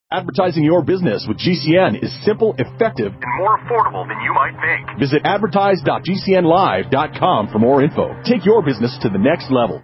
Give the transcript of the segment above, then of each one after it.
Advertising your business with GCN is simple, effective, and more affordable than you might think. Visit advertise.gcnlive.com for more info. Take your business to the next level.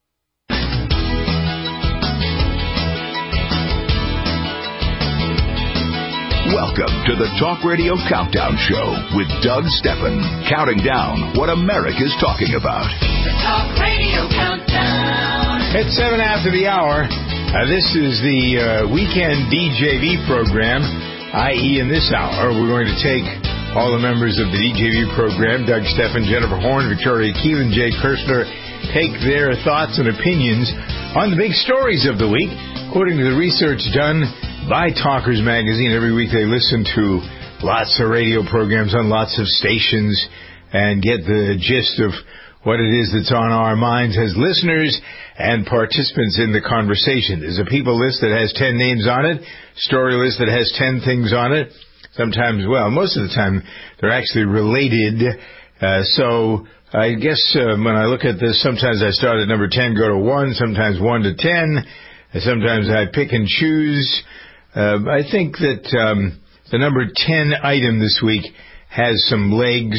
Welcome to the Talk Radio Countdown Show with Doug Steffen, counting down what America's talking about. The Talk Radio Countdown. It's 7 after the hour. This is the weekend DJV program, i.e. in this hour, we're going to take all the members of the DJV program, Doug Steffen, Jennifer Horn, Victoria Keelan, Jay Kirshner, take their thoughts and opinions on the big stories of the week. According to the research done by Talkers Magazine, every week they listen to lots of radio programs on lots of stations and get the gist of what it is that's on our minds as listeners and participants in the conversation. There's a people list that has 10 names on it, story list that has 10 things on it. Sometimes, well, most of the time, they're actually related. So I guess when I look at this, sometimes I start at number 10, go to 1, sometimes 1 to 10. Sometimes I pick and choose. I think that the number 10 item this week has some legs.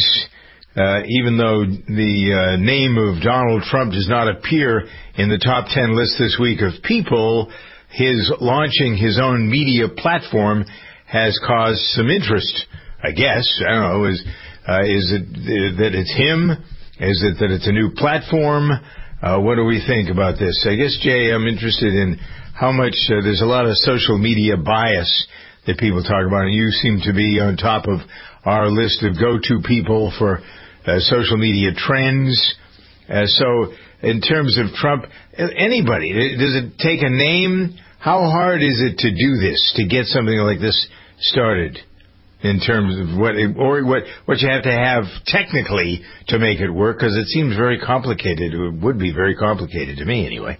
Even though the name of Donald Trump does not appear in the top 10 list this week of people, his launching his own media platform has caused some interest, I guess. I don't know. Is it that it's him? Is it that it's a new platform? What do we think about this? I guess, Jay, I'm interested in how much there's a lot of social media bias that people talk about, and you seem to be on top of our list of go-to people for social media trends. So in terms of Trump, anybody, does it take a name? How hard is it to do this, to get something like this started in terms of what you have to have technically to make it work? Because it seems very complicated. It would be very complicated to me anyway.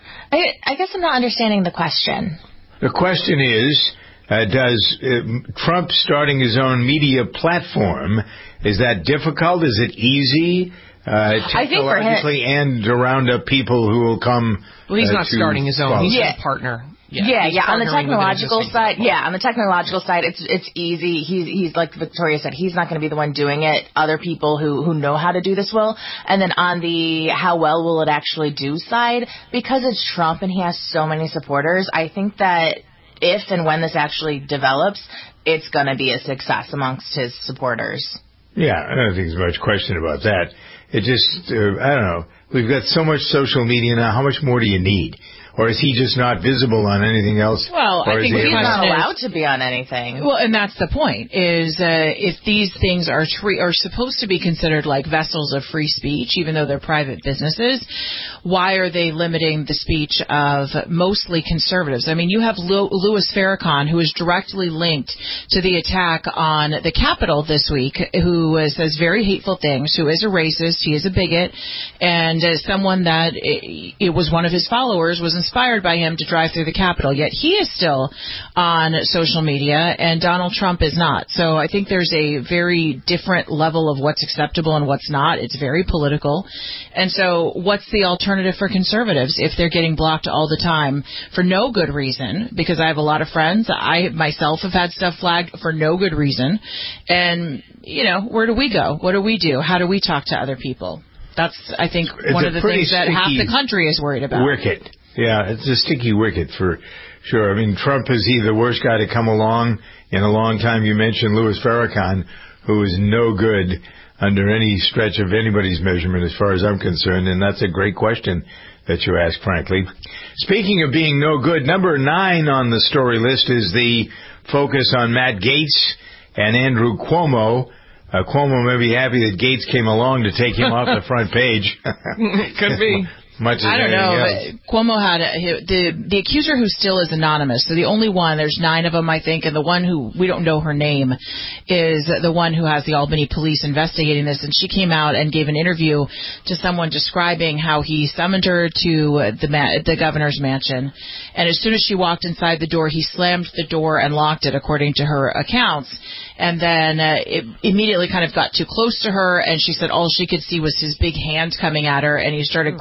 I guess I'm not understanding the question. The question is, does Trump starting his own media platform, is that difficult? Is it easy technologically and to round up people who will come? Well, he's not starting his own. He's a partner. Yeah. On the technological side, it's easy. He's like Victoria said, he's not going to be the one doing it. Other people who know how to do this will. And then on the how well will it actually do side, because it's Trump and he has so many supporters, I think that if and when this actually develops, it's going to be a success amongst his supporters. Yeah, I don't think there's much question about that. It just, I don't know. We've got so much social media now. How much more do you need? Or is he just not visible on anything else? Well, I think he's not allowed to be on anything. Well, and that's the point, is if these things are supposed to be considered like vessels of free speech, even though they're private businesses, why are they limiting the speech of mostly conservatives? I mean, you have Louis Farrakhan, who is directly linked to the attack on the Capitol this week, who says very hateful things, who is a racist, he is a bigot, and as someone that it was one of his followers was inspired by him to drive through the Capitol, yet he is still on social media, and Donald Trump is not. So I think there's a very different level of what's acceptable and what's not. It's very political. And so what's the alternative for conservatives if they're getting blocked all the time for no good reason? Because I have a lot of friends. I myself have had stuff flagged for no good reason. And, where do we go? What do we do? How do we talk to other people? That's, I think, one of the things that half the country is worried about. Wicket. Yeah, it's a sticky wicket for sure. I mean, Trump is the worst guy to come along in a long time. You mentioned Louis Farrakhan, who is no good under any stretch of anybody's measurement as far as I'm concerned, and that's a great question that you ask, frankly. Speaking of being no good, number 9 on the story list is the focus on Matt Gaetz and Andrew Cuomo. Cuomo may be happy that Gaetz came along to take him off the front page. Could be. I don't know. Cuomo had the accuser who still is anonymous. So the only one, there's 9 of them, I think, and the one who we don't know her name is the one who has the Albany police investigating this. And she came out and gave an interview to someone describing how he summoned her to the governor's mansion. And as soon as she walked inside the door, he slammed the door and locked it, according to her accounts. And then it immediately kind of got too close to her, and she said all she could see was his big hand coming at her, and he started groping her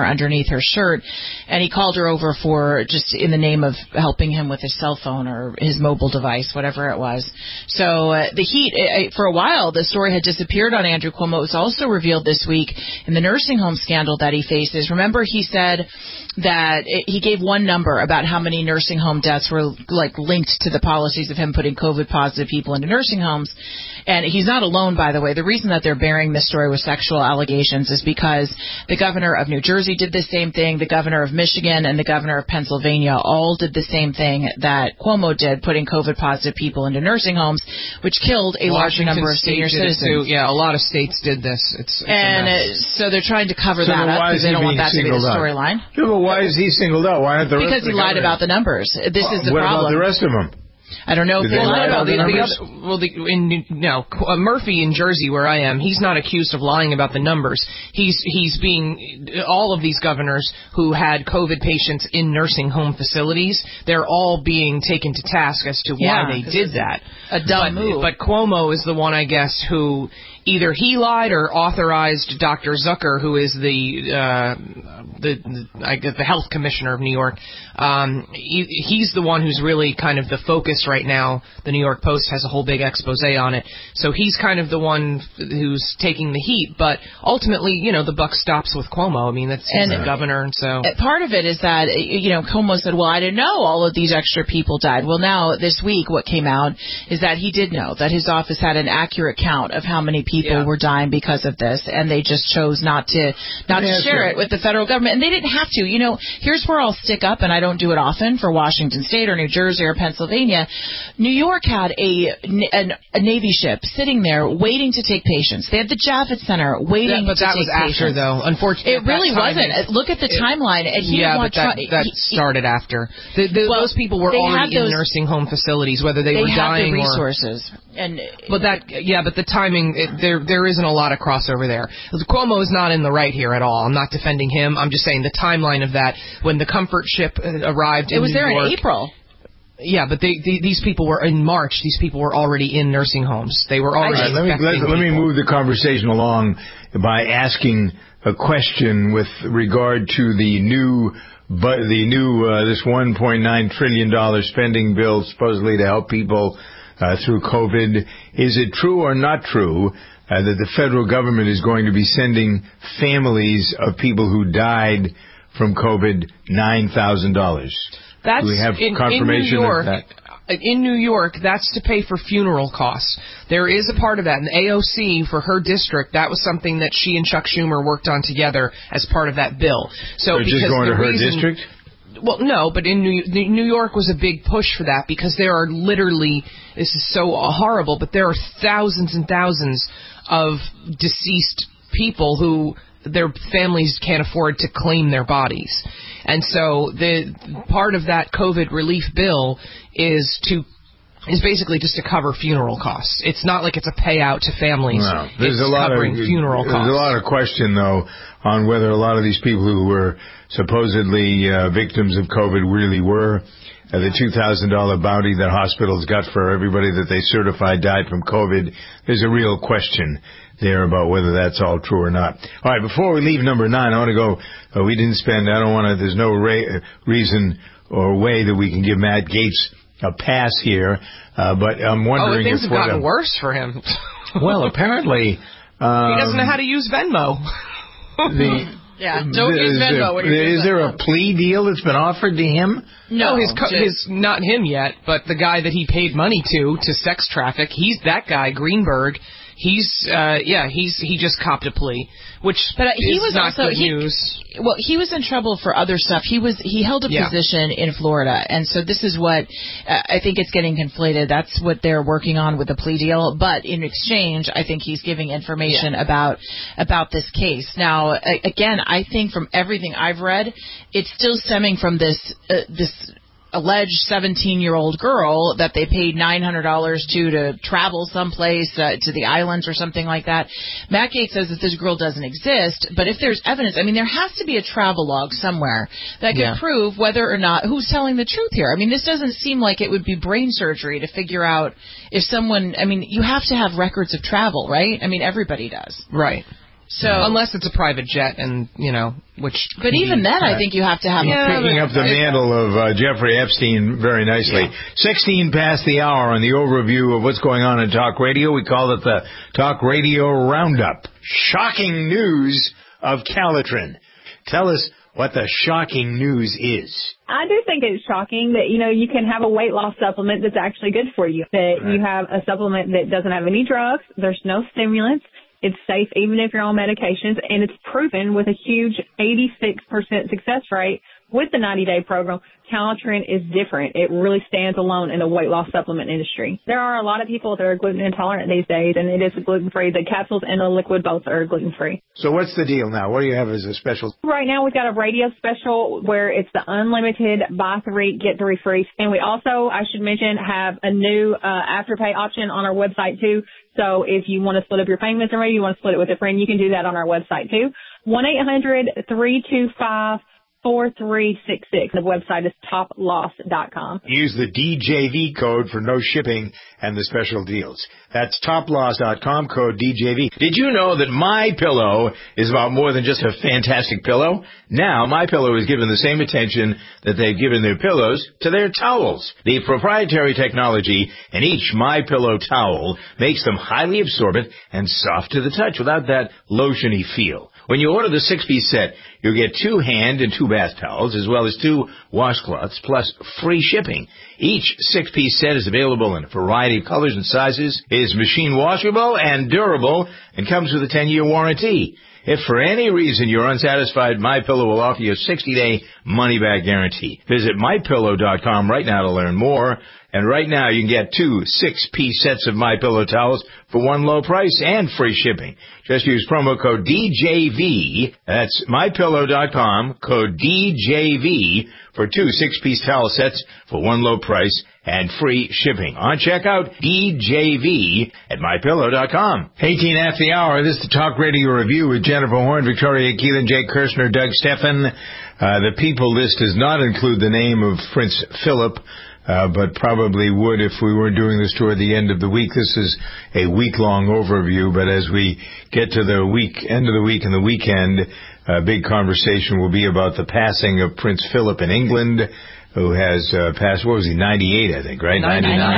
underneath her shirt, and he called her over for just in the name of helping him with his cell phone or his mobile device, whatever it was. So the heat, for a while, the story had disappeared on Andrew Cuomo. It was also revealed this week in the nursing home scandal that he faces. Remember, he said that he gave one number about how many nursing home deaths were linked to the policies of him putting COVID positive people into nursing homes. And he's not alone, by the way. The reason that they're burying this story with sexual allegations is because the governor of New Jersey did the same thing, the governor of Michigan and the governor of Pennsylvania all did the same thing that Cuomo did, putting COVID positive people into nursing homes, which killed a large number of senior citizens. Yeah, a lot of states did this. So they're trying to cover that up because they don't want that to be the storyline. Yeah, but why is he singled out? Why aren't the rest Because he lied about the numbers. This is the what problem. What about the rest of them? I don't know if they lied about the numbers. Murphy in Jersey, where I am, he's not accused of lying about the numbers. He's being all of these governors who had COVID patients in nursing home facilities. They're all being taken to task as to why they did that. A dumb move. But Cuomo is the one, I guess, who either he lied or authorized Dr. Zucker, who is the health commissioner of New York. He's the one who's really kind of the focus right now. The New York Post has a whole big expose on it. So he's kind of the one who's taking the heat. But ultimately, the buck stops with Cuomo. I mean, he's the governor. And so part of it is that, Cuomo said, well, I didn't know all of these extra people died. Well, now this week what came out is that he did know, that his office had an accurate count of how many people were dying because of this, and they just chose not to share it with the federal government. And they didn't have to. Here's where I'll stick up, and I don't do it often for Washington State or New Jersey or Pennsylvania. New York had a Navy ship sitting there waiting to take patients. They had the Javits Center waiting to take patients. But that was after, though. Unfortunately, it really wasn't. Look at the timeline. And that started after. Those people were already in nursing home facilities, whether they were dying or... They had the resources. But the timing, there isn't a lot of crossover there. Cuomo is not in the right here at all. I'm not defending him. I'm just saying the timeline of that, when the comfort ship arrived in New York. It was there in April. Yeah, but these people were in March. These people were already in nursing homes. They were already let me move the conversation along by asking a question with regard to the new this $1.9 trillion spending bill supposedly to help people through COVID. Is it true or not true that the federal government is going to be sending families of people who died from COVID $9,000? That's, do we have confirmation of that? In New York, that's to pay for funeral costs. There is a part of that. And AOC, for her district, that was something that she and Chuck Schumer worked on together as part of that bill. So just going to her district? Well, no, but in New York was a big push for that because there are literally, this is so horrible, but there are thousands and thousands of deceased people who their families can't afford to claim their bodies. And so the part of that COVID relief bill is basically just to cover funeral costs. It's not like it's a payout to families. No, there's covering funeral costs. There's a lot of question, though, on whether a lot of these people who were supposedly victims of COVID really were. The $2,000 bounty that hospitals got for everybody that they certified died from COVID. There's a real question there about whether that's all true or not. All right, before we leave number 9, I want to go, there's no reason or way that we can give Matt Gaetz a pass here, but I'm wondering things have gotten worse for him. Well, apparently... he doesn't know how to use Venmo. Don't use Venmo. Is there a plea deal that's been offered to him? No, his not him yet, but the guy that he paid money to sex traffic. He's that guy, Greenberg. He just copped a plea, which he was not also, good news. Well, he was in trouble for other stuff. He held a position in Florida, and so this is what I think it's getting conflated. That's what they're working on with the plea deal. But in exchange, I think he's giving information about this case. Now, again, I think from everything I've read, it's still stemming from this alleged 17-year-old girl that they paid $900 to travel someplace to the islands or something like that. Matt Gaetz says that this girl doesn't exist, but if there's evidence, there has to be a travel log somewhere that can prove whether or not who's telling the truth here. This doesn't seem like it would be brain surgery to figure out if someone, you have to have records of travel, right? Everybody does. Right. So unless it's a private jet, and which. But even then, I think you have to have. Picking up the mantle of Jeffrey Epstein very nicely. Yeah. 16 past the hour on the overview of what's going on in talk radio. We call it the Talk Radio Roundup. Shocking news of Calitrin. Tell us what the shocking news is. I do think it's shocking that, you can have a weight loss supplement that's actually good for you. That you have a supplement that doesn't have any drugs. There's no stimulants. It's safe even if you're on medications, and it's proven with a huge 86% success rate with the 90-day program. Calitrin is different. It really stands alone in the weight loss supplement industry. There are a lot of people that are gluten intolerant these days, and it is gluten-free. The capsules and the liquid both are gluten-free. So what's the deal now? What do you have as a special? Right now we've got a radio special where it's the unlimited buy 3, get 3 free. And we also, I should mention, have a new Afterpay option on our website too. So if you want to split up your payments already, you want to split it with a friend, you can do that on our website too. 1-800-325-4366. The website is toploss.com. Use the DJV code for no shipping and the special deals. That's toploss.com, code DJV. Did you know that MyPillow is about more than just a fantastic pillow? Now, MyPillow is given the same attention that they've given their pillows to their towels. The proprietary technology in each MyPillow towel makes them highly absorbent and soft to the touch without that lotiony feel. When you order the 6-piece set, you'll get 2 hand and 2 bath towels, as well as 2 washcloths, plus free shipping. Each 6-piece set is available in a variety of colors and sizes, is machine washable and durable, and comes with a 10-year warranty. If for any reason you're unsatisfied, MyPillow will offer you a 60-day money-back guarantee. Visit MyPillow.com right now to learn more. And right now you can get 2 6-piece sets of MyPillow towels for one low price and free shipping. Just use promo code DJV. That's MyPillow.com, code DJV for 2 6-piece towel sets for one low price and free shipping. On checkout, DJV at MyPillow.com. 18 after the hour, this is the Talk Radio Review with Jennifer Horn, Victoria Keelan, Jake Kirshner, Doug Steffen. The people list does not include the name of Prince Philip, but probably would if we were doing this toward the end of the week. This is a week-long overview, but as we get to the end of the week and the weekend, a big conversation will be about the passing of Prince Philip in England, who has passed, what was he, 98, I think, right?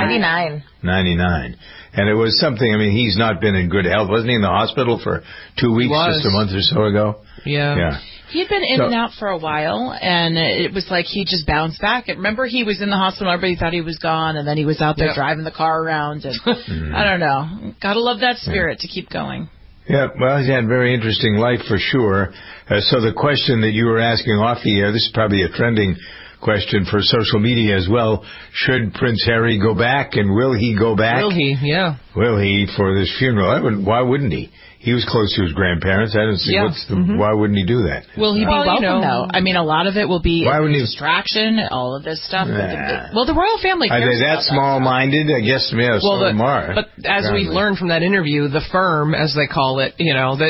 99. 99. And it was something, he's not been in good health. Wasn't he in the hospital for 2 weeks just a month or so ago? Yeah. He'd been in and out for a while, and it was like he just bounced back. Remember, he was in the hospital, everybody thought he was gone, and then he was out there driving the car around, and I don't know. Gotta love that spirit to keep going. Yeah, well, he's had a very interesting life for sure. So the question that you were asking off the air, this is probably a trending question for social media as well. Should Prince Harry go back, and will he go back? Will he? Yeah. Will he for this funeral? Why wouldn't he? He was close to his grandparents. I don't see why wouldn't he do that? Will he be welcome, though? A lot of it will be distraction, all of this stuff. Nah. The royal family cares Are they that small-minded? I guess, so are. But as we learned from that interview, the firm, as they call it,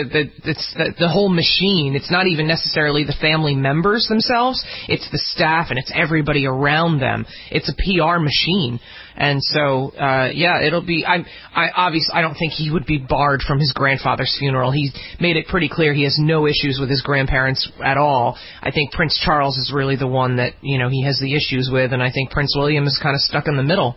it's the whole machine. It's not even necessarily the family members themselves. It's the staff, and it's everybody around them. It's a PR machine. And so, it'll be, I don't think he would be barred from his grandfather's funeral. He made it pretty clear he has no issues with his grandparents at all. I think Prince Charles is really the one that, he has the issues with, and I think Prince William is kind of stuck in the middle.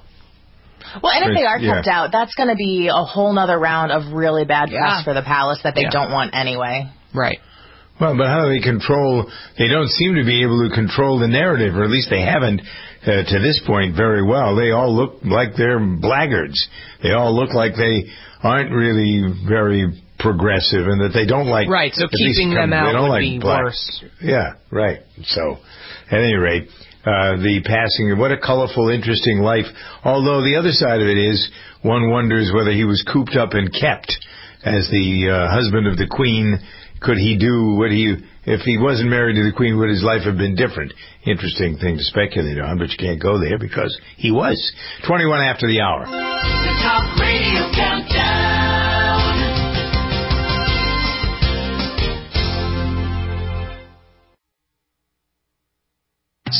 Well, and if they are kept out, that's going to be a whole nother round of really bad press for the palace that they don't want anyway. Right. Well, but how do they control? They don't seem to be able to control the narrative, or at least they haven't to this point very well. They all look like they're blackguards. They all look like they aren't really very progressive, and that they don't like. Right. So keeping them out would be worse. Yeah. Right. So, at any rate, the passing of what a colorful, interesting life. Although the other side of it is, one wonders whether he was cooped up and kept as the husband of the Queen. Could he do if he wasn't married to the Queen, would his life have been different? Interesting thing to speculate on, but you can't go there because he was. 21 after the hour. The Talk Radio Countdown.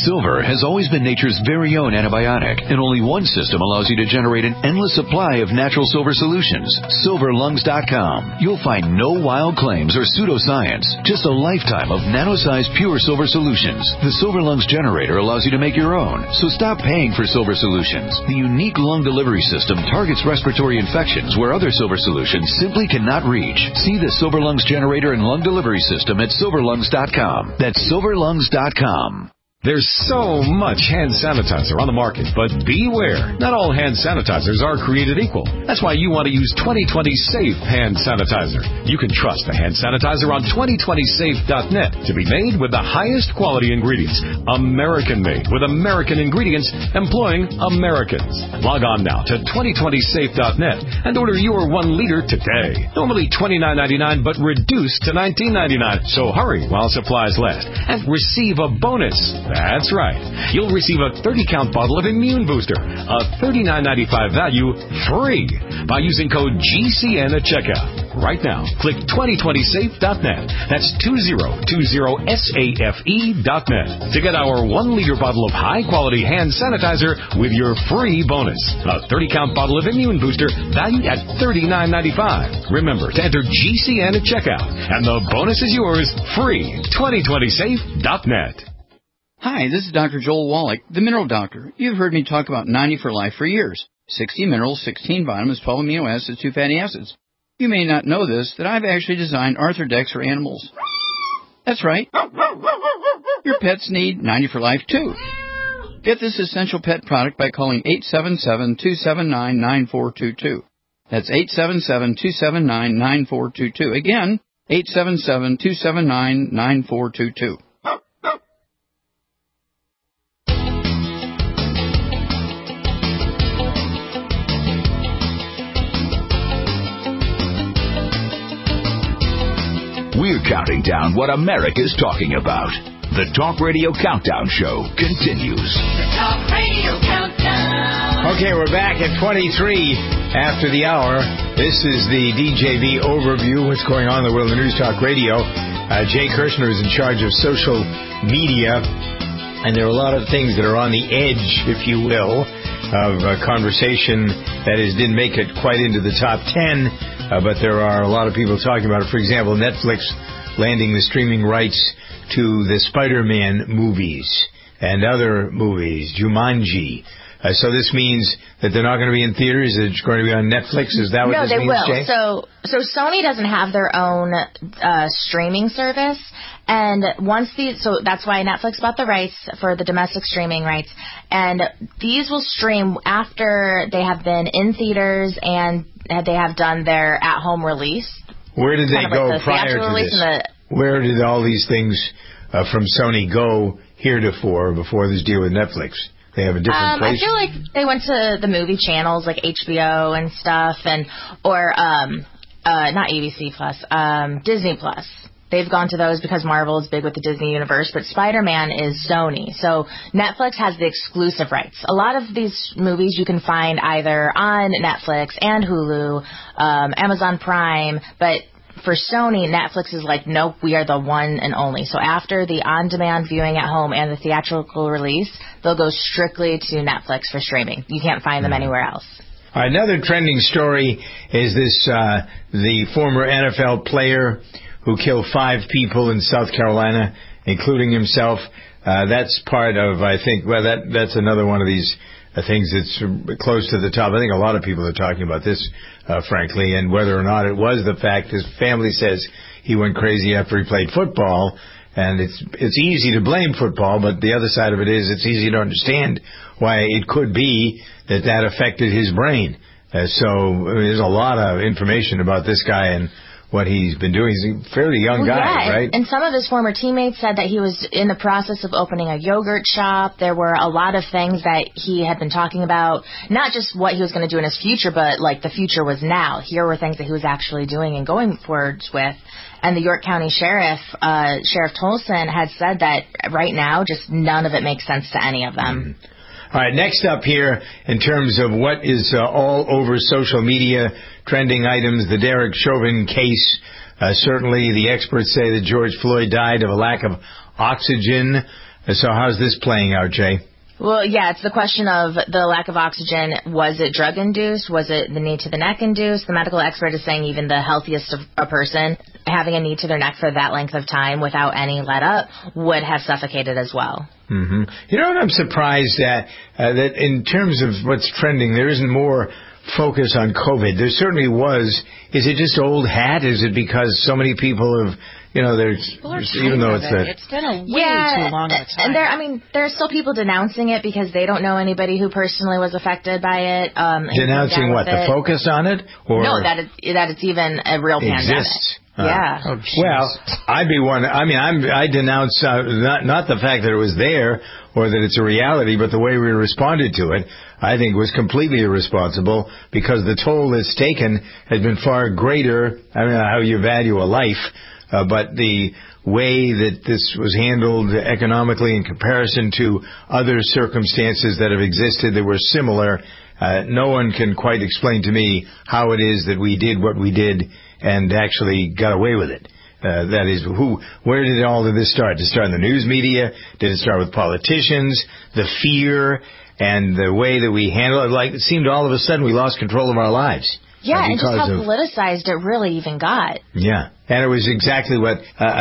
Silver has always been nature's very own antibiotic, and only one system allows you to generate an endless supply of natural silver solutions. SilverLungs.com. You'll find no wild claims or pseudoscience, just a lifetime of nano-sized pure silver solutions. The Silver Lungs generator allows you to make your own, so stop paying for silver solutions. The unique lung delivery system targets respiratory infections where other silver solutions simply cannot reach. See the Silver Lungs generator and lung delivery system at SilverLungs.com. That's SilverLungs.com. There's so much hand sanitizer on the market, but beware. Not all hand sanitizers are created equal. That's why you want to use 2020 Safe Hand Sanitizer. You can trust the hand sanitizer on 2020safe.net to be made with the highest quality ingredients. American-made with American ingredients employing Americans. Log on now to 2020safe.net and order your 1 liter today. Normally $29.99, but reduced to $19.99. So hurry while supplies last and receive a bonus. That's right. You'll receive a 30-count bottle of Immune Booster, a $39.95 value, free by using code GCN at checkout. Right now, click 2020safe.net. That's 2020safe.net to get our 1 liter bottle of high-quality hand sanitizer with your free bonus. A 30-count bottle of Immune Booster valued at $39.95. Remember to enter GCN at checkout, and the bonus is yours free. 2020safe.net. Hi, this is Dr. Joel Wallach, the Mineral Doctor. You've heard me talk about 90 for Life for years. 60 minerals, 16 vitamins, 12 amino acids, 2 fatty acids. You may not know this, that I've actually designed Arthrodex for animals. That's right. Your pets need 90 for Life, too. Get this essential pet product by calling 877-279-9422. That's 877-279-9422. Again, 877-279-9422. We're counting down what America's talking about. The Talk Radio Countdown Show continues. The Talk Radio Countdown. Okay, we're back at 23 after the hour. This is the DJV overview, what's going on in the world of News Talk Radio. Jay Kirshner is in charge of social media, and there are a lot of things that are on the edge, if you will, of a conversation that didn't make it quite into the top 10. But there are a lot of people talking about it. For example, Netflix landing the streaming rights to the Spider-Man movies and other movies, Jumanji. So this means that they're not going to be in theaters. It's going to be on Netflix. Is that what this means, Jay? No, they will. So Sony doesn't have their own streaming service. And so that's why Netflix bought the rights for the domestic streaming rights. And these will stream after they have been in theaters and they have done their at-home release. Where did they go prior to this? Where did all these things from Sony go heretofore before this deal with Netflix? They have a different place? I feel like they went to the movie channels like HBO and stuff, or not ABC Plus, Disney Plus. They've gone to those because Marvel is big with the Disney universe, but Spider-Man is Sony. So Netflix has the exclusive rights. A lot of these movies you can find either on Netflix and Hulu, Amazon Prime, but for Sony, Netflix is like, nope, we are the one and only. So after the on-demand viewing at home and the theatrical release, they'll go strictly to Netflix for streaming. You can't find them anywhere else. Another trending story is this, the former NFL player who killed 5 people in South Carolina, including himself. That's part of, I think, that's another one of these things that's close to the top. I think a lot of people are talking about this, frankly, and whether or not it was the fact his family says he went crazy after he played football. And it's easy to blame football, but the other side of it is it's easy to understand why it could be that affected his brain. So there's a lot of information about this guy and what he's been doing. He's a fairly young guy, right? And some of his former teammates said that he was in the process of opening a yogurt shop. There were a lot of things that he had been talking about, not just what he was going to do in his future, but like the future was now. Here were things that he was actually doing and going forwards with. And the York County Sheriff, Sheriff Tolson, had said that right now, just none of it makes sense to any of them. All right, next up here, in terms of what is all over social media, trending items, the Derek Chauvin case. Certainly the experts say that George Floyd died of a lack of oxygen. So how's this playing out, Jay? Well, yeah, it's the question of the lack of oxygen. Was it drug-induced? Was it the knee to the neck induced? The medical expert is saying even the healthiest of a person having a knee to their neck for that length of time without any let-up would have suffocated as well. Mm-hmm. You know what I'm surprised at? That in terms of what's trending, there isn't more focus on COVID. There certainly was. Is it just old hat? Is it because so many people have... even though it's been a way too long of a time. And there are still people denouncing it because they don't know anybody who personally was affected by it. Denouncing what? The focus on it? Or no, that it's even a real pandemic. Exists. Yeah. Well, I'd be one. I denounce not the fact that it was there or that it's a reality, but the way we responded to it, I think was completely irresponsible because the toll it's taken has been far greater. I don't know how you value a life. But the way that this was handled economically in comparison to other circumstances that have existed that were similar, no one can quite explain to me how it is that we did what we did and actually got away with it. That is, where did all of this start? Did it start in the news media? Did it start with politicians? The fear and the way that we handled it? Like, it seemed all of a sudden we lost control of our lives. Yeah, and just how politicized it really even got. Yeah, and it was exactly what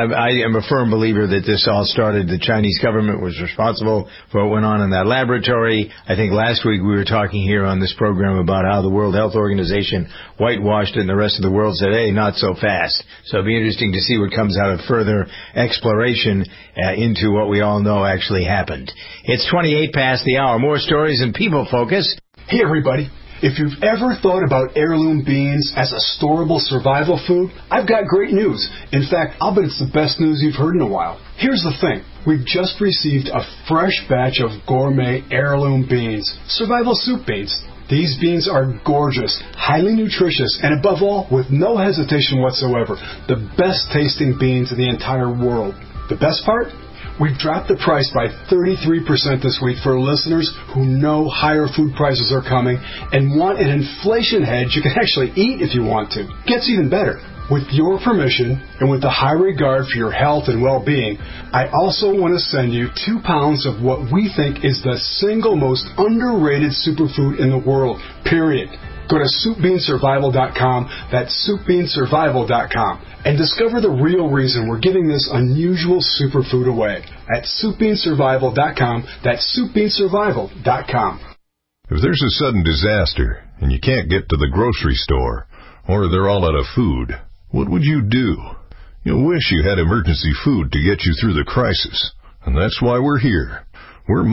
I am a firm believer that this all started. The Chinese government was responsible for what went on in that laboratory. I think last week we were talking here on this program about how the World Health Organization whitewashed it and the rest of the world said, hey, not so fast. So it'll be interesting to see what comes out of further exploration into what we all know actually happened. It's 28 past the hour. More stories and people focus. Hey, everybody. If you've ever thought about heirloom beans as a storable survival food, I've got great news. In fact, I'll bet it's the best news you've heard in a while. Here's the thing. We've just received a fresh batch of gourmet heirloom beans, survival soup beans. These beans are gorgeous, highly nutritious, and above all, with no hesitation whatsoever, the best tasting beans in the entire world. The best part? We've dropped the price by 33% this week for listeners who know higher food prices are coming and want an inflation hedge you can actually eat if you want to. Gets even better. With your permission and with a high regard for your health and well-being, I also want to send you 2 pounds of what we think is the single most underrated superfood in the world, period. Go to SoupBeanSurvival.com, that's SoupBeanSurvival.com, and discover the real reason we're giving this unusual superfood away at SoupBeanSurvival.com, that's SoupBeanSurvival.com. If there's a sudden disaster and you can't get to the grocery store, or they're all out of food, what would you do? You'll wish you had emergency food to get you through the crisis, and that's why we're here. We're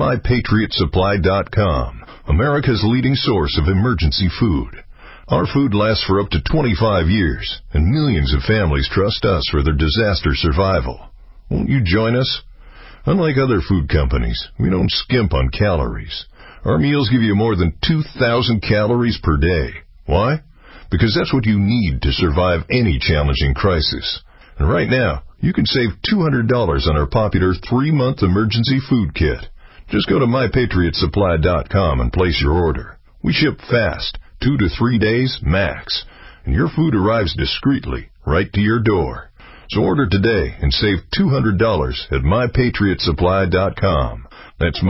MyPatriotSupply.com, America's leading source of emergency food. Our food lasts for up to 25 years, and millions of families trust us for their disaster survival. Won't you join us? Unlike other food companies, we don't skimp on calories. Our meals give you more than 2,000 calories per day. Why? Because that's what you need to survive any challenging crisis. And right now, you can save $200 on our popular 3-month emergency food kit. Just go to MyPatriotSupply.com and place your order. We ship fast, 2 to 3 days max, and your food arrives discreetly right to your door. So order today and save $200 at MyPatriotSupply.com. That's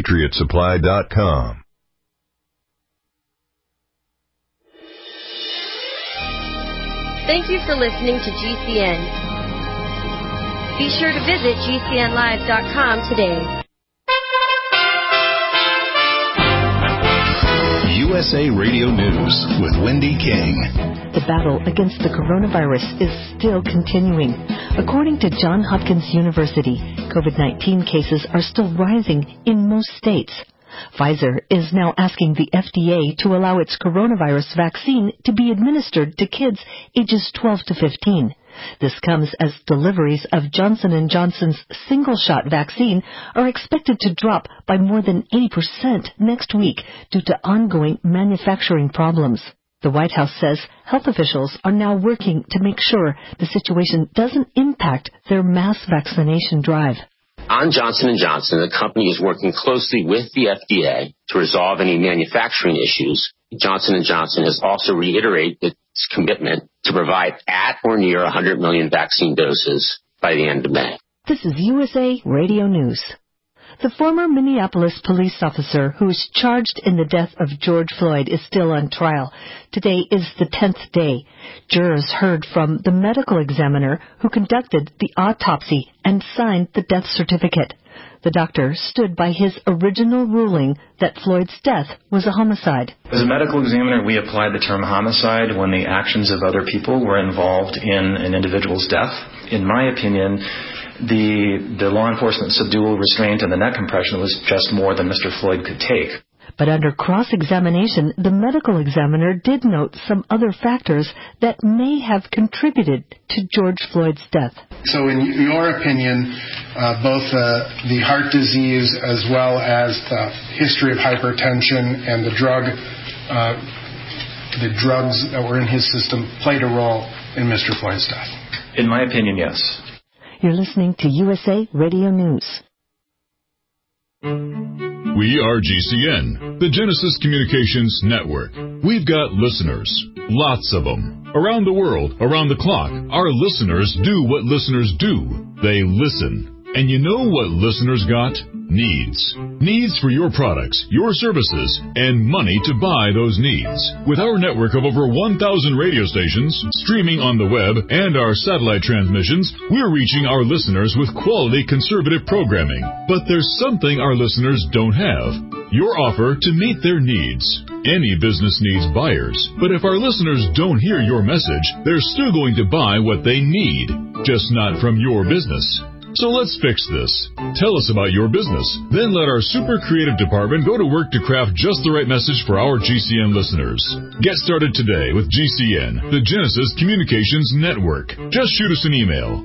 MyPatriotSupply.com. Thank you for listening to GCN. Be sure to visit GCNlive.com today. USA Radio News with Wendy King. The battle against the coronavirus is still continuing. According to Johns Hopkins University, COVID-19 cases are still rising in most states. Pfizer is now asking the FDA to allow its coronavirus vaccine to be administered to kids ages 12 to 15. This comes as deliveries of Johnson & Johnson's single-shot vaccine are expected to drop by more than 80% next week due to ongoing manufacturing problems. The White House says health officials are now working to make sure the situation doesn't impact their mass vaccination drive. On Johnson & Johnson, the company is working closely with the FDA to resolve any manufacturing issues. Johnson & Johnson has also reiterated its commitment to provide at or near 100 million vaccine doses by the end of May. This is USA Radio News. The former Minneapolis police officer who was charged in the death of George Floyd is still on trial. Today is the 10th day. Jurors heard from the medical examiner who conducted the autopsy and signed the death certificate. The doctor stood by his original ruling that Floyd's death was a homicide. As a medical examiner, we applied the term homicide when the actions of other people were involved in an individual's death. In my opinion, the law enforcement subdual, restraint, and the neck compression was just more than Mr. Floyd could take. But under cross-examination, the medical examiner did note some other factors that may have contributed to George Floyd's death. So in your opinion, both the heart disease as well as the history of hypertension and the drugs that were in his system played a role in Mr. Floyd's death? In my opinion, yes. You're listening to USA Radio News. We are GCN, the Genesis Communications Network. We've got listeners, lots of them. Around the world, around the clock, our listeners do what listeners do. They listen. And you know what listeners got? Needs. Needs for your products, your services, and money to buy those needs. With our network of over 1,000 radio stations, streaming on the web, and our satellite transmissions, we're reaching our listeners with quality conservative programming. But there's something our listeners don't have. Your offer to meet their needs. Any business needs buyers, but if our listeners don't hear your message, they're still going to buy what they need, just not from your business. So let's fix this. Tell us about your business. Then let our super creative department go to work to craft just the right message for our GCN listeners. Get started today with GCN, the Genesis Communications Network. Just shoot us an email.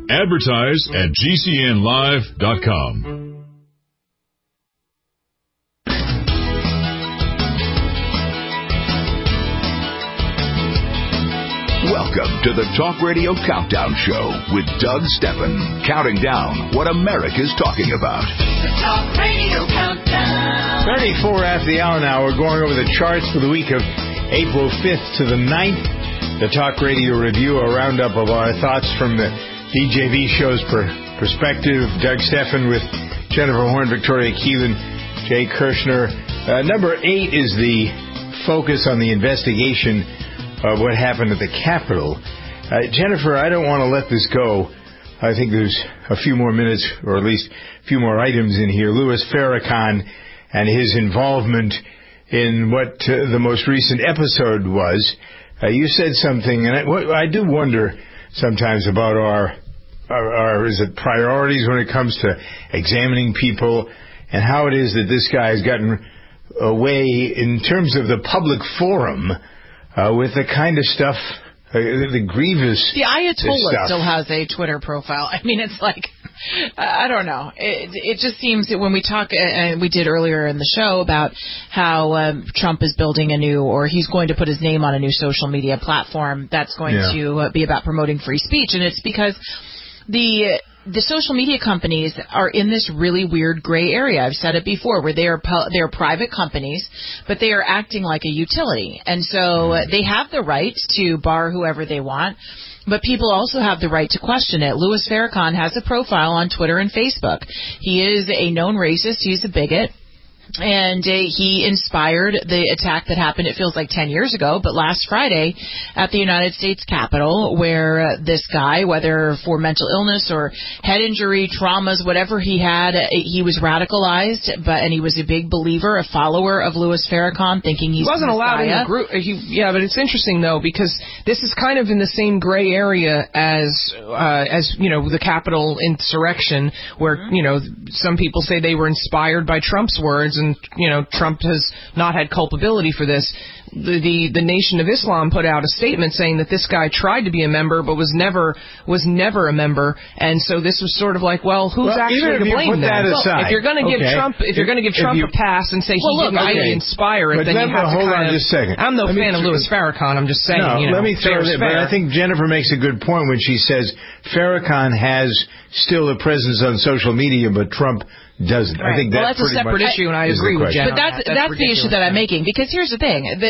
Advertise@GCNlive.com. Welcome to the Talk Radio Countdown Show with Doug Steffen, counting down what America's talking about. The Talk Radio Countdown. 34 after the hour now. We're going over the charts for the week of April 5th to the 9th. The Talk Radio Review, a roundup of our thoughts from the DJV show's perspective. Doug Steffen with Jennifer Horn, Victoria Keelan, Jay Kirshner. Number 8 is the focus on the investigation of what happened at the Capitol. Jennifer, I don't want to let this go. I think there's a few more minutes, or at least a few more items in here. Louis Farrakhan and his involvement in what the most recent episode was. You said something, and I do wonder sometimes about our is it priorities when it comes to examining people, and how it is that this guy has gotten away in terms of the public forum with the kind of stuff, the grievous The Ayatollah stuff. still has a Twitter profile. I mean, it's like, I don't know. It just seems that when we talk, and we did earlier in the show about how Trump is building he's going to put his name on a new social media platform that's going to be about promoting free speech. And it's because the social media companies are in this really weird gray area. I've said it before, where they are private companies, but they are acting like a utility. And so they have the right to bar whoever they want, but people also have the right to question it. Louis Farrakhan has a profile on Twitter and Facebook. He is a known racist. He's a bigot. And he inspired the attack that happened, it feels like 10 years ago, but last Friday at the United States Capitol, where this guy, whether for mental illness or head injury, traumas, whatever he had, he was radicalized, and he was a big believer, a follower of Louis Farrakhan, thinking he's He wasn't allowed in the group. Yeah, but it's interesting, though, because this is kind of in the same gray area as the Capitol insurrection, where, some people say they were inspired by Trump's words, and Trump has not had culpability for this. The Nation of Islam put out a statement saying that this guy tried to be a member but was never a member, and so this was sort of like, well, who's actually to blame then? If you're going to give Trump a pass and say he didn't really inspire it, then you have to hold on just a second. I'm no fan of Louis Farrakhan. I'm just saying. Let me throw it. But I think Jennifer makes a good point when she says Farrakhan has still a presence on social media, but Trump doesn't. Right. I think that's a separate issue, and I agree with Jen. But that's the issue that I'm making, because here's the thing: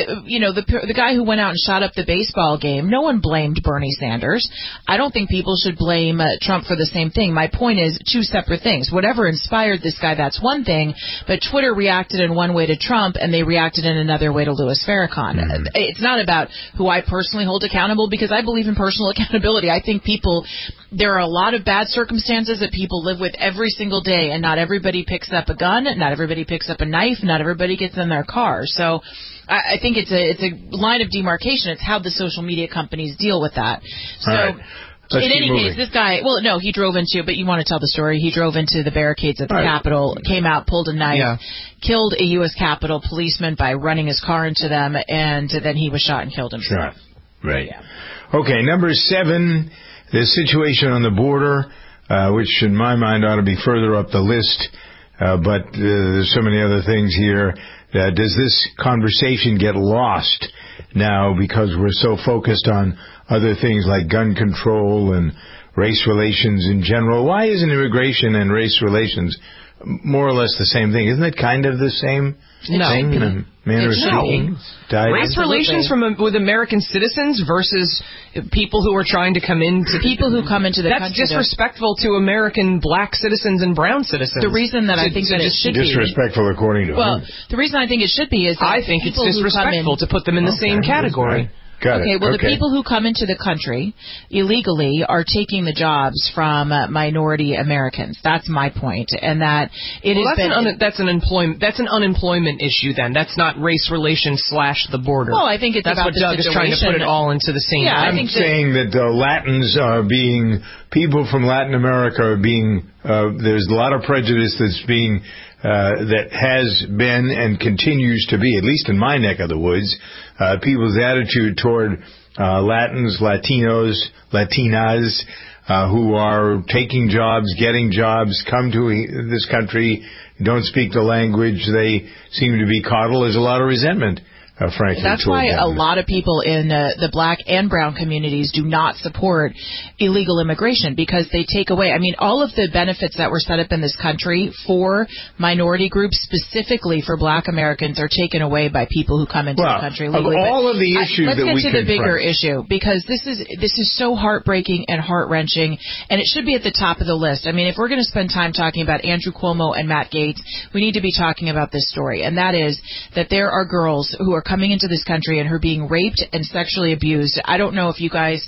the guy who went out and shot up the baseball game, no one blamed Bernie Sanders. I don't think people should blame Trump for the same thing. My point is two separate things. Whatever inspired this guy, that's one thing, but Twitter reacted in one way to Trump and they reacted in another way to Louis Farrakhan. It's not about who I personally hold accountable, because I believe in personal accountability. I think there are a lot of bad circumstances that people live with every single day, and not everybody picks up a gun, not everybody picks up a knife, not everybody gets in their car. So I think it's a line of demarcation. It's how the social media companies deal with that. So in any case, this guy, he drove into, but you want to tell the story, he drove into the barricades at the Capitol, came out, pulled a knife, killed a U.S. Capitol policeman by running his car into them, and then he was shot and killed himself. Right. Yeah. Okay, number 7, the situation on the border, which in my mind ought to be further up the list, but there's so many other things here. Does this conversation get lost now because we're so focused on other things like gun control and race relations in general? Why isn't immigration and race relations more or less the same thing? Isn't it kind of the same thing in a manner of speaking? Race relations with American citizens versus people who are trying to come into the country. That's disrespectful to American black citizens and brown citizens. The reason that I think that it should be disrespectful according to whom? The reason I think it should be is that I think it's disrespectful to put them in the same category. The people who come into the country illegally are taking the jobs from minority Americans. That's my point, and that that's an unemployment issue. Then that's not race relations / the border. Well, I think that's about what Doug is trying to put it all into the same. Yeah, I'm saying that Latins are being people from Latin America are being. There's a lot of prejudice that's being. That has been and continues to be, at least in my neck of the woods, people's attitude toward Latins, Latinos, Latinas, who are taking jobs, getting jobs, come to this country, don't speak the language. They seem to be coddled. There's a lot of resentment. Frankly, that's why a lot of people in the black and brown communities do not support illegal immigration, because they take away, all of the benefits that were set up in this country for minority groups, specifically for black Americans, are taken away by people who come into the country legally. Of all of the issues let's get to the bigger issue, because this is so heartbreaking and heart-wrenching, and it should be at the top of the list. If we're going to spend time talking about Andrew Cuomo and Matt Gaetz, we need to be talking about this story, and that is that there are girls who are coming into this country and who are being raped and sexually abused. I don't know if you guys...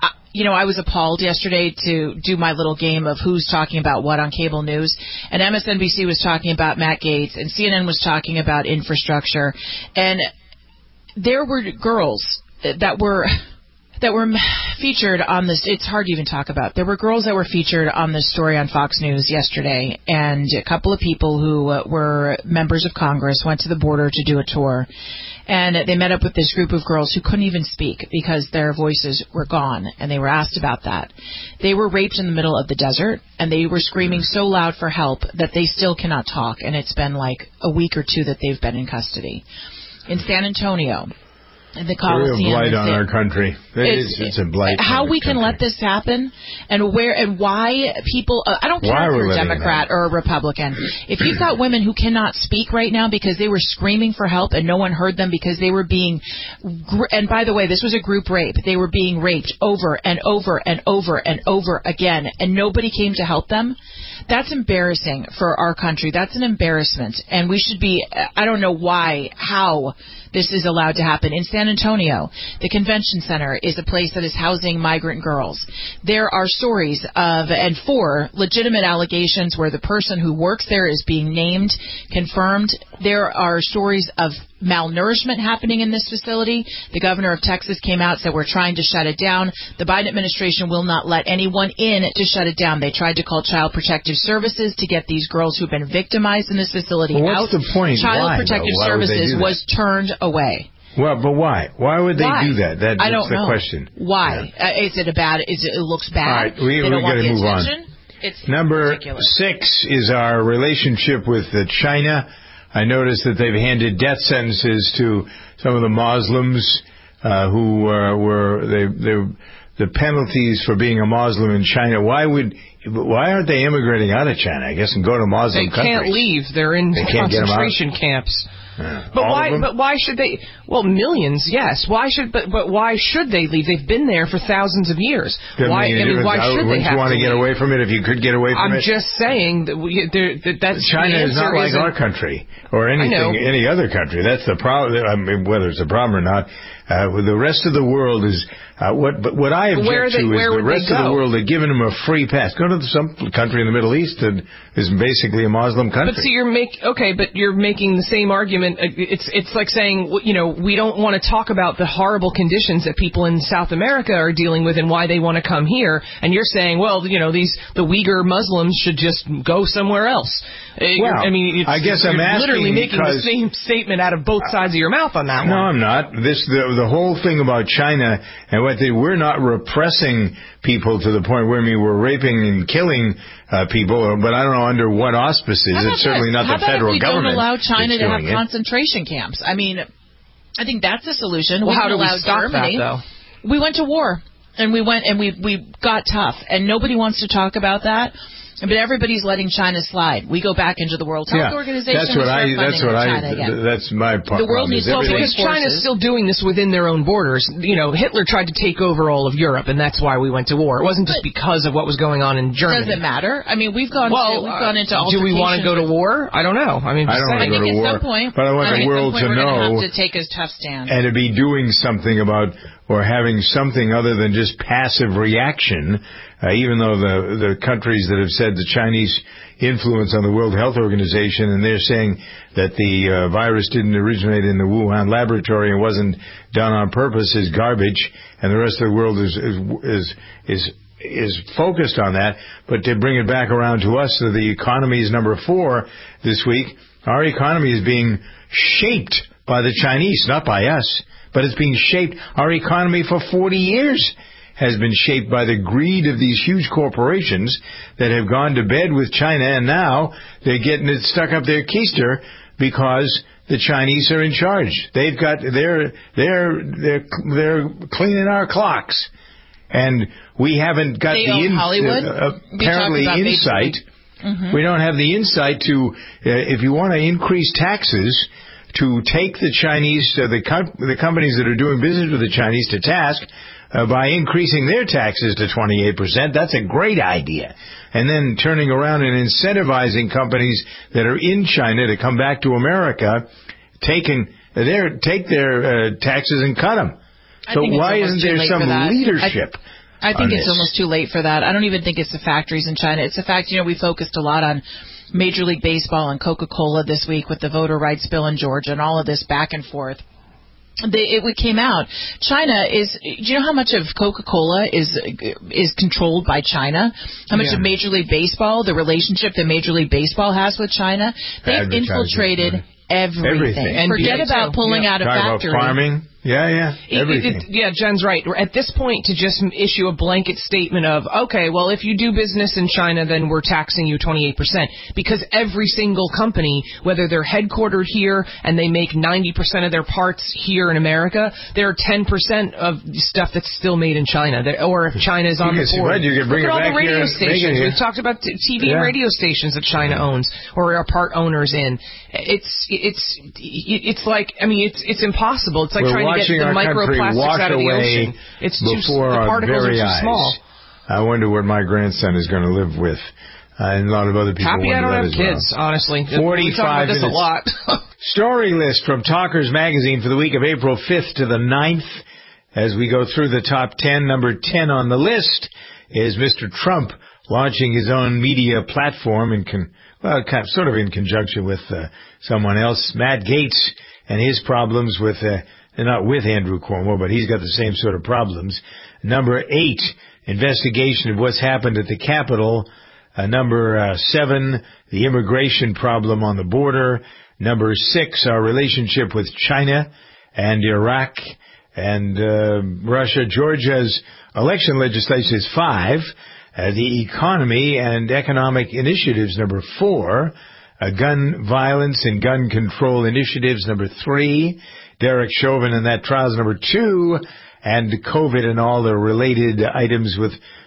I was appalled yesterday to do my little game of who's talking about what on cable news, and MSNBC was talking about Matt Gaetz, and CNN was talking about infrastructure, and there were girls that were featured on this. It's hard to even talk about. There were girls that were featured on this story on Fox News yesterday, and a couple of people who were members of Congress went to the border to do a tour. And they met up with this group of girls who couldn't even speak because their voices were gone, and they were asked about that. They were raped in the middle of the desert, and they were screaming so loud for help that they still cannot talk, and it's been like a week or two that they've been in custody. In San Antonio, the Coliseum. We're a blight on our country. It's a blight. How we can let this happen, and why people. I don't care if you're a Democrat or a Republican. If you've got women who cannot speak right now because they were screaming for help and no one heard them because they were being. And by the way, this was a group rape. They were being raped over and over and over and over again, and nobody came to help them. That's embarrassing for our country. That's an embarrassment, and we should be. I don't know how this is allowed to happen. In San Antonio, the convention center is a place that is housing migrant girls. There are stories of, and 4 legitimate allegations where the person who works there is being named, confirmed. There are stories of malnourishment happening in this facility. The governor of Texas came out and said we're trying to shut it down. The Biden administration will not let anyone in to shut it down. They tried to call Child Protective Services to get these girls who've been victimized in this facility out. What's the point? Child Protective Services was turned away. Well, but why? Why would they do that? That's I don't know. The question. Why? Yeah. Is it it looks bad? All right, we got to move on. It's Number ridiculous. 6 is our relationship with China. I noticed that they've handed death sentences to some of the Muslims who were the penalties for being a Muslim in China. Why aren't they immigrating out of China, I guess, and go to Muslim countries? They can't leave. They're in concentration camps. But why should they? Well, millions, yes. Why should they leave? They've been there for thousands of years. Why should they have to? Wouldn't you want to get away from it if you could get away from it? I'm just saying that's China is not like our country or any other country. That's the problem. I mean, whether it's a problem or not. The rest of the world is what I object to is the rest of the world are giving them a free pass. Go to some country in the Middle East that is basically a Muslim country. But see, you're making the same argument. It's like saying, we don't want to talk about the horrible conditions that people in South America are dealing with and why they want to come here. And you're saying, well, the Uyghur Muslims should just go somewhere else. Well, I guess I'm asking literally making the same statement out of both sides of your mouth on that one. No, I'm not. The whole thing about China and we're not repressing people to the point where we're raping and killing people, but I don't know under what auspices. It's certainly not the federal government. How about if we don't allow China to have concentration camps? I mean, I think that's the solution. Well, how do we stop that, though? We went to war, and we got tough, and nobody wants to talk about that. But everybody's letting China slide. We go back into the World Health Organization. That's my part. The world needs because China's still doing this within their own borders. Hitler tried to take over all of Europe, and that's why we went to war. It wasn't just because of what was going on in Germany. Does it matter? I mean, we've gone into altercations. Do we want to go to war? I don't know. I don't want to go to war. At some point, but I want the world to know have to take a tough stand and to be doing something about or having something other than just passive reaction. Even though the countries that have said the Chinese influence on the World Health Organization, and they're saying that the virus didn't originate in the Wuhan laboratory and wasn't done on purpose, is garbage, and the rest of the world is focused on that. But to bring it back around to us, so the economy is number 4 this week. Our economy is being shaped by the Chinese, not by us, but it's being shaped. Our economy for 40 years has been shaped by the greed of these huge corporations that have gone to bed with China, and now they're getting it stuck up their keister because the Chinese are in charge. They've got they're cleaning our clocks, and we haven't got apparently insight. Mm-hmm. We don't have the insight to if you want to increase taxes, to take the Chinese, the companies that are doing business with the Chinese to task. By increasing their taxes to 28%, that's a great idea. And then turning around and incentivizing companies that are in China to come back to America, take their taxes and cut them. So why isn't there some leadership? I think it's almost too late for that. I don't even think it's the factories in China. It's the fact, we focused a lot on Major League Baseball and Coca-Cola this week with the voter rights bill in Georgia and all of this back and forth. It came out. China is. Do you know how much of Coca-Cola is controlled by China? How much of Major League Baseball, the relationship that Major League Baseball has with China? They've infiltrated everything. And forget about pulling out a factory. About farming. Everything. Jen's right. At this point, to just issue a blanket statement of, okay, well, if you do business in China, then we're taxing you 28%. Because every single company, whether they're headquartered here and they make 90% of their parts here in America, there are 10% of stuff that's still made in China. Or if China is on the board. You can bring Look at all the radio stations. We've talked about TV and radio stations that China owns or are part owners in. It's like, it's impossible. It's like trying to get the microplastics out of the ocean. It's too, the particles are too small. I wonder what my grandson is going to live with. And a lot of other people Happy I don't have kids, well. honestly. 45 we talk about this minutes. a lot. Story list from Talkers Magazine for the week of April 5th to the 9th. As we go through the top 10, number 10 on the list is Mr. Trump launching his own media platform sort of in conjunction with someone else, Matt Gaetz, and his problems with not with Andrew Cuomo, but he's got the same sort of problems. Number 8, investigation of what's happened at the Capitol. Number 7, the immigration problem on the border. Number 6, our relationship with China and Iraq and Russia. Georgia's election legislation is 5. The economy and economic initiatives, number 4. Gun violence and gun control initiatives, number 3. Derek Chauvin and that trial's number 2, and COVID and all the related items with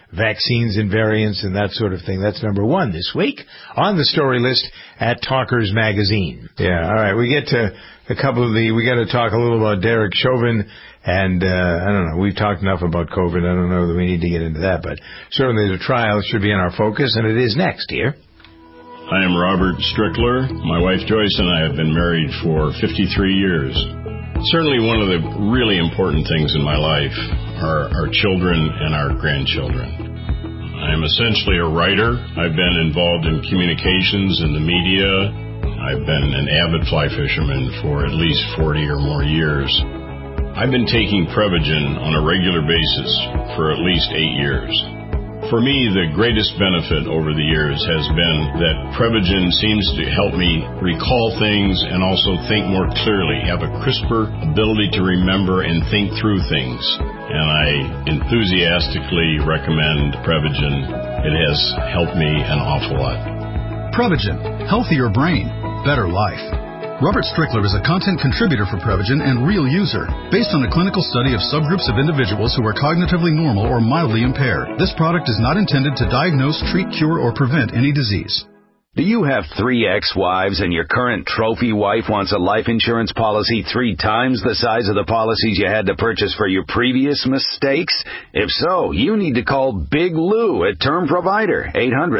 vaccines and variants and that sort of thing. That's number one this week on the story list at Talkers Magazine. Yeah, all right. We get to we got to talk a little about Derek Chauvin, and I don't know, we've talked enough about COVID. I don't know that we need to get into that, but certainly the trial should be in our focus, and it is next here. I am Robert Strickler. My wife Joyce and I have been married for 53 years. Certainly one of the really important things in my life are our children and our grandchildren. I am essentially a writer. I've been involved in communications and the media. I've been an avid fly fisherman for at least 40 or more years. I've been taking Prevagen on a regular basis for at least 8 years. For me, the greatest benefit over the years has been that Prevagen seems to help me recall things and also think more clearly, have a crisper ability to remember and think through things. And I enthusiastically recommend Prevagen. It has helped me an awful lot. Prevagen, healthier brain, better life. Robert Strickler is a content contributor for Prevagen and real user, based on a clinical study of subgroups of individuals who are cognitively normal or mildly impaired. This product is not intended to diagnose, treat, cure, or prevent any disease. Do you have 3 ex-wives and your current trophy wife wants a life insurance policy 3 times the size of the policies you had to purchase for your previous mistakes? If so, you need to call Big Lou at Term Provider,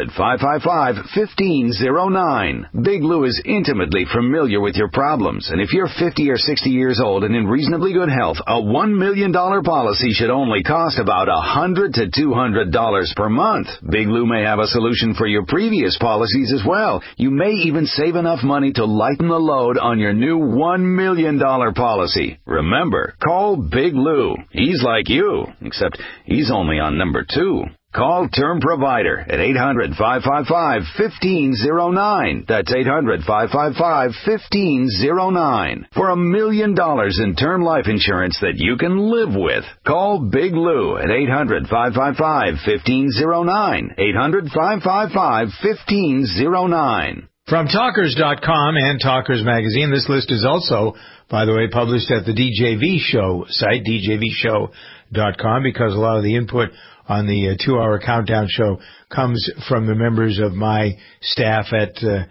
800-555-1509. Big Lou is intimately familiar with your problems, and if you're 50 or 60 years old and in reasonably good health, a $1 million policy should only cost about $100 to $200 per month. Big Lou may have a solution for your previous policies as well. You may even save enough money to lighten the load on your new $1 million policy. Remember, call Big Lou. He's like you, except he's only on number 2. Call Term Provider at 800-555-1509. That's 800-555-1509. For $1 million in term life insurance that you can live with. Call Big Lou at 800-555-1509. 800-555-1509. From Talkers.com and Talkers Magazine, this list is also, by the way, published at the DJV Show site, djvshow.com, because a lot of the input on the 2-hour countdown show comes from the members of my staff at the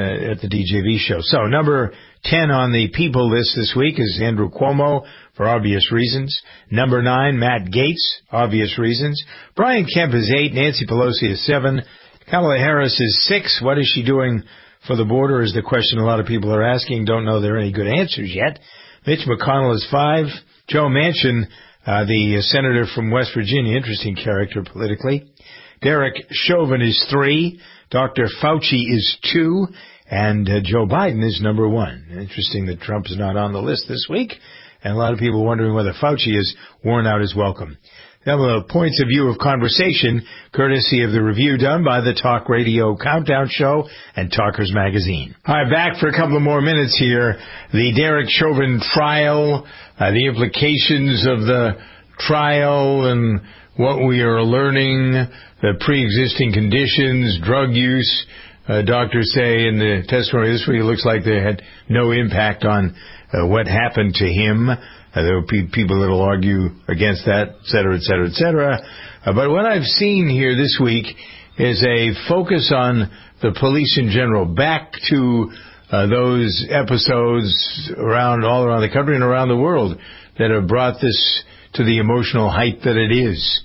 DJV Show. So, number 10 on the people list this week is Andrew Cuomo, for obvious reasons. Number 9, Matt Gaetz, obvious reasons. Brian Kemp is 8, Nancy Pelosi is 7, Kamala Harris is 6. What is she doing for the border is the question a lot of people are asking. Don't know there are any good answers yet. Mitch McConnell is 5. Joe Manchin, the senator from West Virginia, interesting character politically. Derek Chauvin is 3. Dr. Fauci is 2. And Joe Biden is number 1. Interesting that Trump is not on the list this week. And a lot of people wondering whether Fauci has worn out his welcome. Now, points of view of conversation, courtesy of the review done by the Talk Radio Countdown Show and Talkers Magazine. All right, back for a couple of more minutes here. The Derek Chauvin trial, the implications of the trial and what we are learning, the pre-existing conditions, drug use. Doctors say in the testimony this week it looks like they had no impact on what happened to him. There will be people that will argue against that, et cetera, et cetera, et cetera. But what I've seen here this week is a focus on the police in general, back to those episodes all around the country and around the world that have brought this to the emotional height that it is.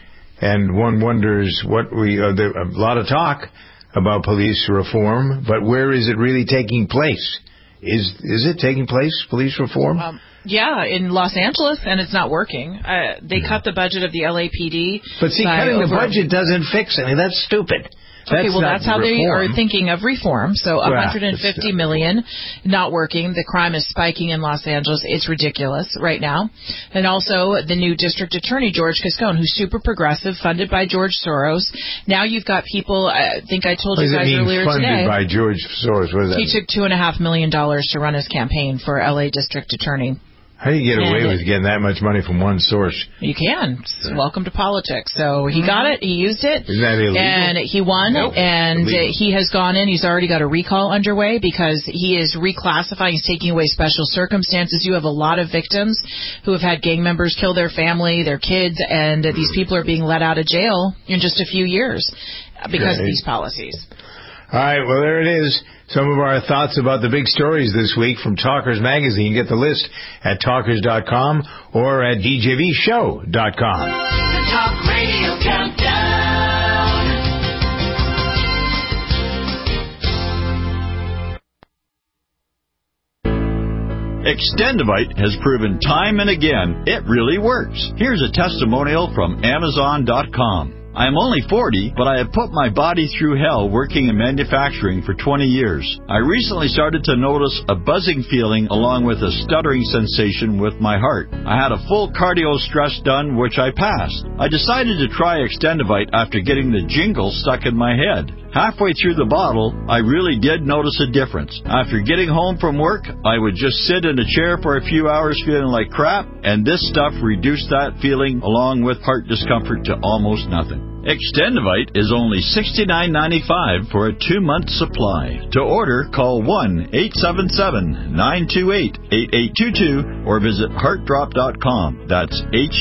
And one wonders there's a lot of talk about police reform, but where is it really taking place? Is it taking place, police reform? Yeah, in Los Angeles, and it's not working. They cut the budget of the LAPD. But see, cutting the budget doesn't fix anything. That's stupid. That's how they are thinking of reform. So $150 million not working. The crime is spiking in Los Angeles. It's ridiculous right now. And also the new district attorney, George Cascone, who's super progressive, funded by George Soros. Now you've got people, I think I told you guys earlier today. Funded by George Soros? What does that mean? He took $2.5 million to run his campaign for LA district attorney. How do you get away with getting that much money from one source? You can. Welcome to politics. So he got it. He used it. Isn't that illegal? And he won. Nope. And he has gone in. He's already got a recall underway because he is reclassifying. He's taking away special circumstances. You have a lot of victims who have had gang members kill their family, their kids, and these people are being let out of jail in just a few years because of these policies. All right, well, there it is. Some of our thoughts about the big stories this week from Talkers Magazine. Get the list at talkers.com or at djvshow.com. The Talk Radio Countdown. Extendivite has proven time and again it really works. Here's a testimonial from Amazon.com. I am only 40, but I have put my body through hell working in manufacturing for 20 years. I recently started to notice a buzzing feeling along with a stuttering sensation with my heart. I had a full cardio stress done, which I passed. I decided to try Extendivite after getting the jingle stuck in my head. Halfway through the bottle, I really did notice a difference. After getting home from work, I would just sit in a chair for a few hours feeling like crap, and this stuff reduced that feeling along with heart discomfort to almost nothing. Extendivite is only $69.95 for a 2-month supply. To order, call 1-877-928-8822 or visit heartdrop.com. That's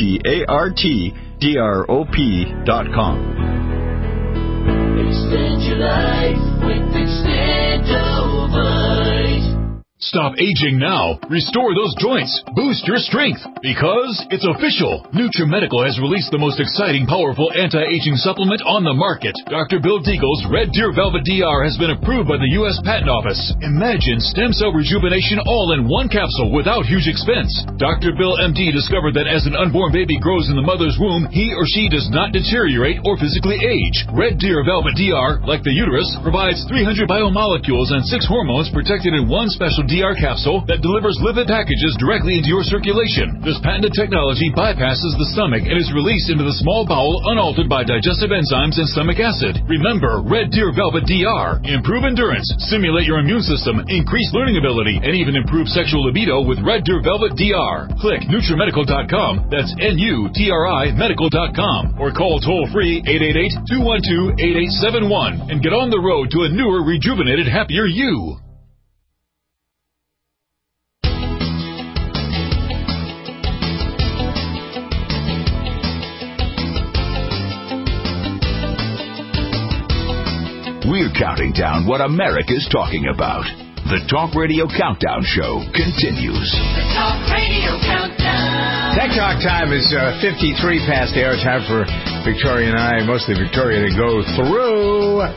HEARTDROP.com. Extend your life with Extendivite. Stop aging now. Restore those joints. Boost your strength. Because it's official. NutriMedical has released the most exciting, powerful anti-aging supplement on the market. Dr. Bill Deagle's Red Deer Velvet DR has been approved by the U.S. Patent Office. Imagine stem cell rejuvenation all in one capsule without huge expense. Dr. Bill MD discovered that as an unborn baby grows in the mother's womb, he or she does not deteriorate or physically age. Red Deer Velvet DR, like the uterus, provides 300 biomolecules and 6 hormones protected in one special DR capsule that delivers lipid packages directly into your circulation. This patented technology bypasses the stomach and is released into the small bowel unaltered by digestive enzymes and stomach acid. Remember, Red Deer Velvet DR. Improve endurance, stimulate your immune system, increase learning ability, and even improve sexual libido with Red Deer Velvet DR. Click NutriMedical.com, that's NUTRI Medical.com, or call toll-free 888-212-8871 and get on the road to a newer, rejuvenated, happier you. We're counting down what America's talking about. The Talk Radio Countdown Show continues. The Talk Radio Countdown. Tech Talk time is 53 past the hour. Time for Victoria and I, mostly Victoria, to go through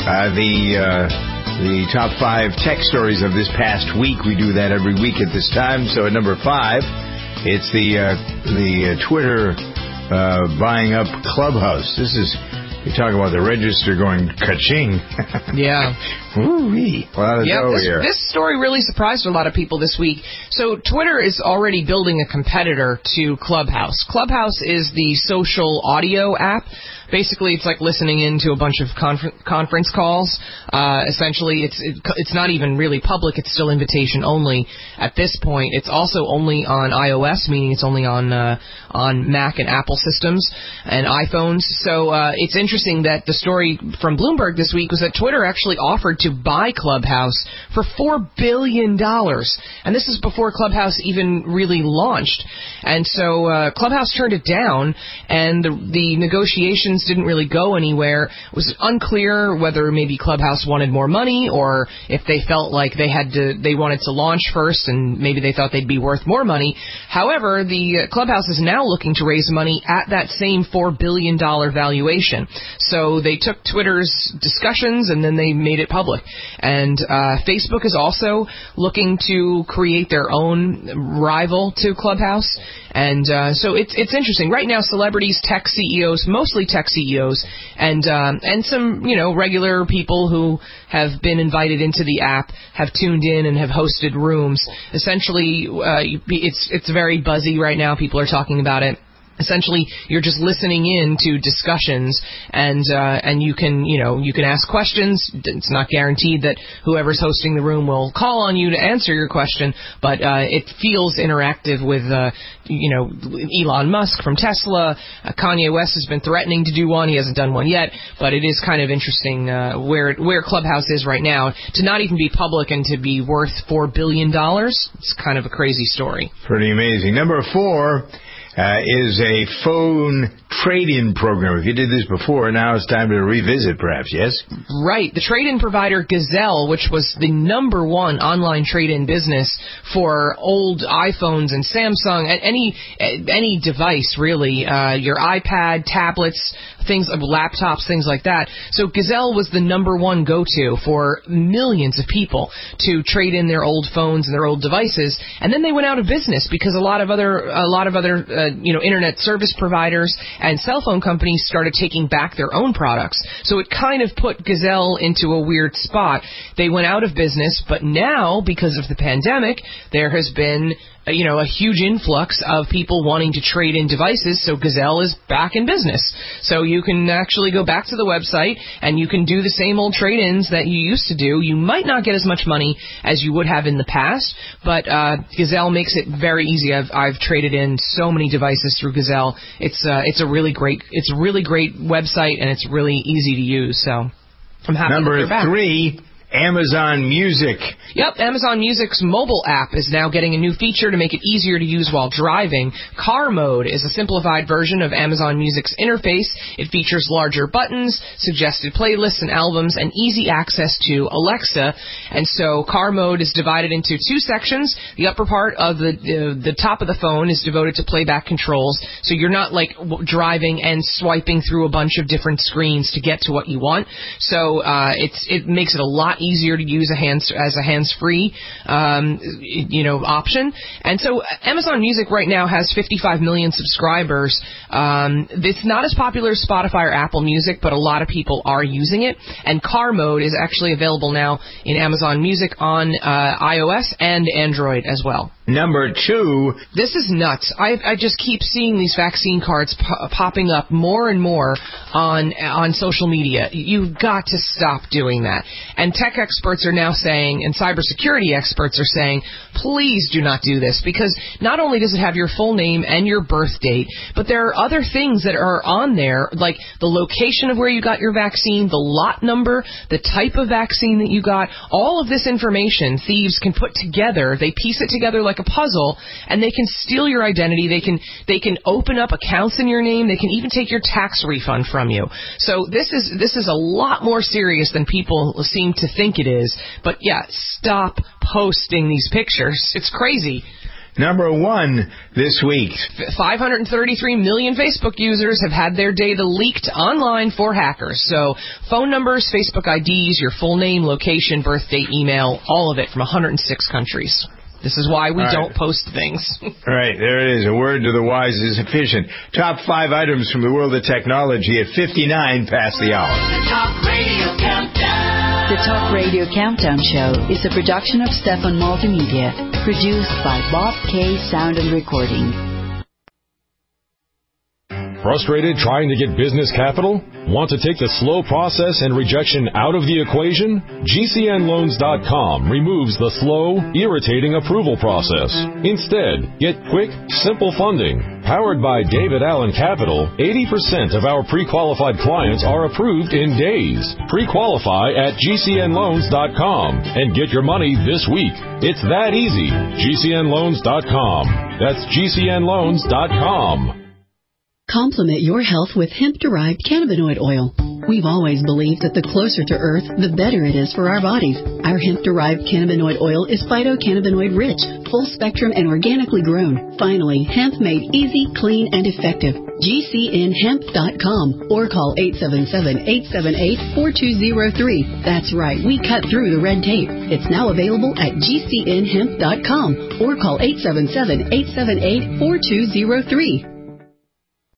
the top 5 tech stories of this past week. We do that every week at this time. So at number 5, it's the Twitter buying up Clubhouse. This is... You're talking about the register going ka-ching. Yeah. Woo-wee. This story really surprised a lot of people this week. So Twitter is already building a competitor to Clubhouse. Clubhouse is the social audio app. Basically, it's like listening into a bunch of conference calls. Essentially, it's not even really public. It's still invitation only at this point. It's also only on iOS, meaning it's only on Mac and Apple systems and iPhones. So it's interesting that the story from Bloomberg this week was that Twitter actually offered to buy Clubhouse for $4 billion. And this is before Clubhouse even really launched. And so Clubhouse turned it down, and the negotiations didn't really go anywhere. It was unclear whether maybe Clubhouse wanted more money or if they felt like they wanted to launch first and maybe they thought they'd be worth more money. However, the Clubhouse is now looking to raise money at that same $4 billion valuation. So they took Twitter's discussions and then they made it public. And Facebook is also looking to create their own rival to Clubhouse. And so it's interesting. Right now, celebrities, tech CEOs, mostly tech CEOs, and some, regular people who have been invited into the app have tuned in and have hosted rooms. Essentially, it's very buzzy right now. People are talking about it. Essentially, you're just listening in to discussions, and you can ask questions. It's not guaranteed that whoever's hosting the room will call on you to answer your question, but it feels interactive with Elon Musk from Tesla. Kanye West has been threatening to do one. He hasn't done one yet, but it is kind of interesting where Clubhouse is right now. To not even be public and to be worth $4 billion, it's kind of a crazy story. Pretty amazing. Number 4 is a phone trade-in program. If you did this before, now it's time to revisit, perhaps, yes? Right. The trade-in provider Gazelle, which was the number 1 online trade-in business for old iPhones and Samsung, any device, really, your iPad, tablets, things, laptops, things like that. So Gazelle was the number 1 go-to for millions of people to trade in their old phones and their old devices. And then they went out of business because a lot of other internet service providers and cell phone companies started taking back their own products. So it kind of put Gazelle into a weird spot. They went out of business, but now, because of the pandemic, there has been a huge influx of people wanting to trade in devices, so Gazelle is back in business. So you can actually go back to the website and you can do the same old trade-ins that you used to do. You might not get as much money as you would have in the past, but Gazelle makes it very easy. I've traded in so many devices through Gazelle. It's a really great website, and it's really easy to use. So I'm happy that they're back. Number 3. Amazon Music. Yep, Amazon Music's mobile app is now getting a new feature to make it easier to use while driving. Car Mode is a simplified version of Amazon Music's interface. It features larger buttons, suggested playlists and albums, and easy access to Alexa. And so Car Mode is divided into 2 sections. The upper part of the top of the phone is devoted to playback controls, so you're not like driving and swiping through a bunch of different screens to get to what you want. So it makes it a lot easier to use as a hands-free option. And so Amazon Music right now has 55 million subscribers. It's not as popular as Spotify or Apple Music, but a lot of people are using it. And Car Mode is actually available now in Amazon Music on iOS and Android as well. Number 2. This is nuts. I just keep seeing these vaccine cards popping up more and more on social media. You've got to stop doing that. And tech experts are now saying, and cybersecurity experts are saying, please do not do this, because not only does it have your full name and your birth date, but there are other things that are on there, like the location of where you got your vaccine, the lot number, the type of vaccine that you got. All of this information thieves can put together. They piece it together like a puzzle, and they can steal your identity. They can open up accounts in your name. They can even take your tax refund from you. So this is a lot more serious than people seem to think it is. But yeah, stop posting these pictures. It's crazy. Number 1 this week. 533 million Facebook users have had their data leaked online for hackers. So phone numbers, Facebook IDs, your full name, location, birth date, email, all of it from 106 countries. This is why we don't post things. Right, there it is. A word to the wise is efficient. Top 5 items from the world of technology at 59 past the hour. The Talk Radio Countdown. The Talk Radio Countdown Show is a production of Stefan Multimedia, produced by Bob K. Sound and Recording. Frustrated trying to get business capital? Want to take the slow process and rejection out of the equation? GCNLoans.com removes the slow, irritating approval process. Instead, get quick, simple funding. Powered by David Allen Capital, 80% of our pre-qualified clients are approved in days. Pre-qualify at GCNLoans.com and get your money this week. It's that easy. GCNLoans.com. That's GCNLoans.com. Complement your health with hemp-derived cannabinoid oil. We've always believed that the closer to Earth, the better it is for our bodies. Our hemp-derived cannabinoid oil is phytocannabinoid-rich, full-spectrum, and organically grown. Finally, hemp made easy, clean, and effective. GCNHemp.com or call 877-878-4203. That's right, we cut through the red tape. It's now available at GCNHemp.com or call 877-878-4203.